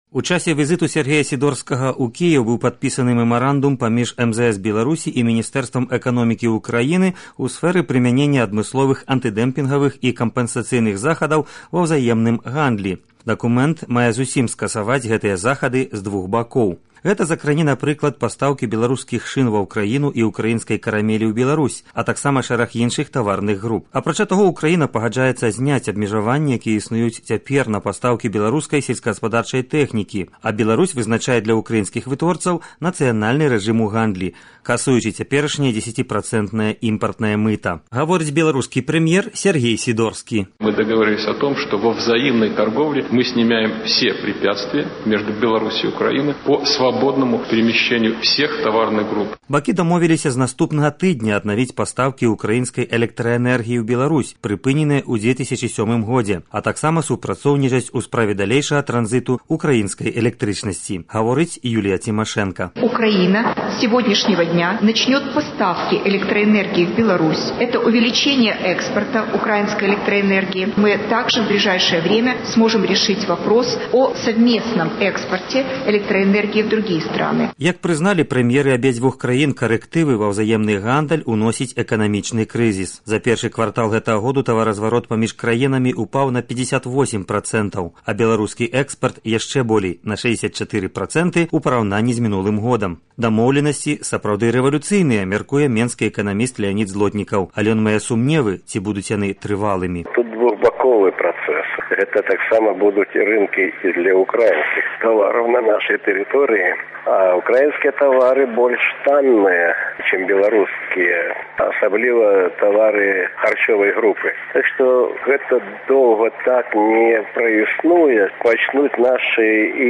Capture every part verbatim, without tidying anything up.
У часе візиту Сергея Сідорскага ў Кіеў быў падпісаны мемарандум паміж эм зэ эс Беларусі і Міністэрствам эканомікі ўкраіны ў сферы прымянення адмысловых антыдэмпінгавых і кампенсацыйных захадаў ва ўзаемным гандлі. Дакумент мае зусім скасаваць гэтыя захады з двух бакоў. Гэта закране, напрыклад, пастаўкі беларускіх шын ва ўкраіну і ўкраінскай карамелі ў Беларусь, а таксама шэраг іншых таварных груп. Апрача таго, Украіна пагаджаецца зняць абмежаванні, якія існуюць цяпер на пастаўкі беларускай сельскагаспадарчай тэхнікі, а Беларусь вызначае для ўкраінскіх вытворцаў нацыянальны рэжым у гандлі, касуючы цяперашняе десятипроцентное импортное мыто. Говорит белорусский премьер Сергей Сидорский. Мы договорились о том, что во взаимной торговле мы снимаем все препятствия между Беларусью и Украиной по свободному перемещению всех товарных групп. Бакі дамовіліся з наступнага тыдня аднавіць пастаўкі украінскай электраэнергіі ў Беларусь, прыпыненыя ў две тысячи сёмым годзе, а таксама супрацоўнічаць у справе далейшага транзиту украинской электричности, говорит Юлия Тимошенко. Украина с сегодняшнего дня начнет поставки электроэнергии в Беларусь. Это увеличение экспорта украинской электроэнергии. Мы также в ближайшее время сможем решить вопрос о совместном экспорте электроэнергии в другие страны. Як признали премьеры абедзвюх краін, коррективы во взаемный гандаль уносить экономичный кризис. За первый квартал гэтага году товаразварот паміж краінамі упаў на пятьдесят восемь процентов, а беларускі экспорт яшчэ болей на шестьдесят четыре процента у параўнанні з мінулым годам. Дамоўленасці сапраўды рэвалюцыйныя, мяркуе менскі эканаміст Леонид Злотнікаў, але ён мае сумневы, ці будуць яны трывалымі. Тут двухбаковый процесс. Это так само будут и рынки и для украинских товаров на нашей территории. А украинские товары больше танные, чем белорусские. Особливо товары харчовой группы. Так что это долго так не прояснует. Начнут наши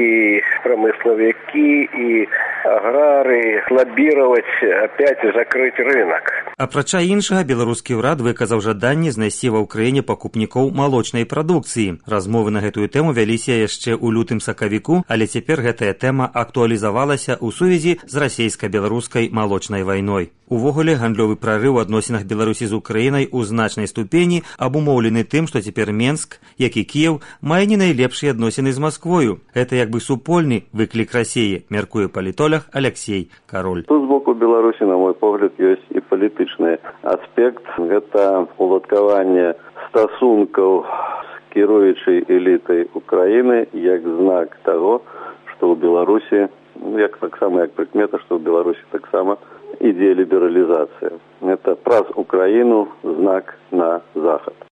и промысловики, и аграры лоббировать опять закрыть рынок. Апрача іншага, беларускі ўрад выказаў жаданне знайсці ва ўкраіне пакупнікоў малочнай прадукцыі. Размовы на гэтую тэму вяліся яшчэ ў лютым-сакавіку, але цяпер гэтая тэма актуалізавалася ў сувязі з расейска-беларускай малочнай вайной. Увогуле, гандлёвы прарыў у адносінах Беларусі з Украінай у значнай ступені абумоўлены тым, што цяпер Менск, як і Кіеў, мае не найлепшыя адносіны з Масквою. Гэта як бы супольны выклік Расіі, мяркуе палітолог Алексей Король. Тут з боку Беларусі, на мой погляд, ёсць і палітычны аспект. Гэта уладкаванне стасункаў з кіруючай элітай Украіны як знак таго, што ў Беларусі, як таксама як прыкмета, што ў Беларусі таксама ідзе лібералізацыя. Это праз Украіну знак на захад.